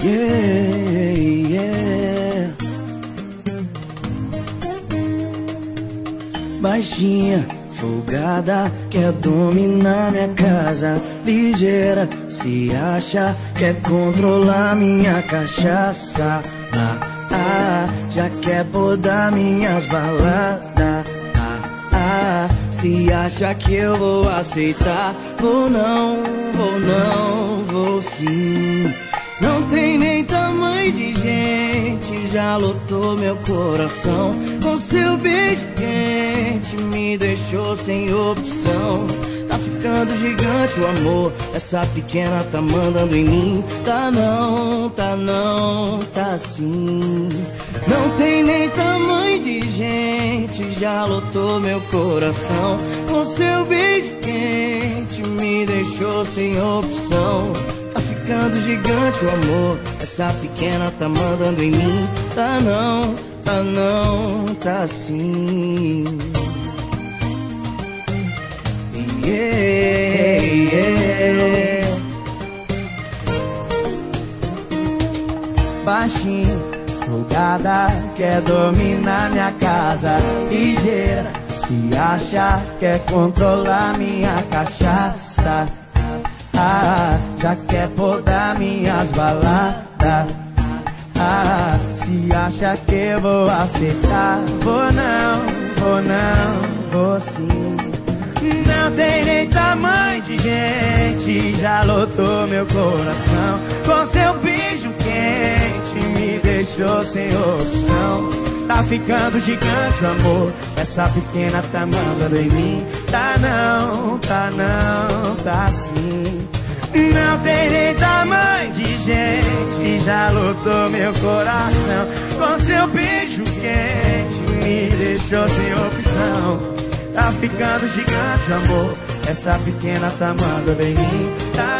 Yeah, yeah. Baixinha, folgada, quer dominar minha casa. Ligeira, se acha, quer controlar minha cachaça. Já quer podar minhas baladas. Se acha que eu vou aceitar, vou não, vou sim. Não tem nem tamanho de gente, já lotou meu coração. Com seu beijo quente me deixou sem opção. Tá ficando gigante o amor, essa pequena tá mandando em mim. Tá não, tá sim. Não tem nem tamanho de gente, já lotou meu coração. Com seu beijo quente me deixou sem opção. Tá ficando gigante o amor, essa pequena tá mandando em mim. Tá não, tá sim. Yeah, yeah. Baixinho, folgada, quer dominar minha casa. Ligeira, se acha, quer controlar minha cachaça. Já quer podar minhas baladas. Se acha que eu vou aceitar, vou não, vou sim. Não tem nem tamanho de gente, já lotou meu coração. Com seu beijo quente me deixou sem opção. Tá ficando gigante o amor, essa pequena tá mandando em mim. Tá não, tá sim. Não tem nem tamanho de gente, já lotou meu coração. Com seu beijo quente me deixou sem opção. Tá ficando gigante o amor, essa pequena tá mandando em mim. Tá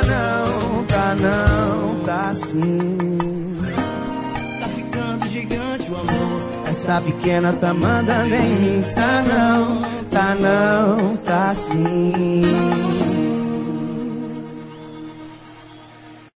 não, tá sim. Tá ficando gigante o amor, essa pequena tá mandando em mim. Tá não, tá sim.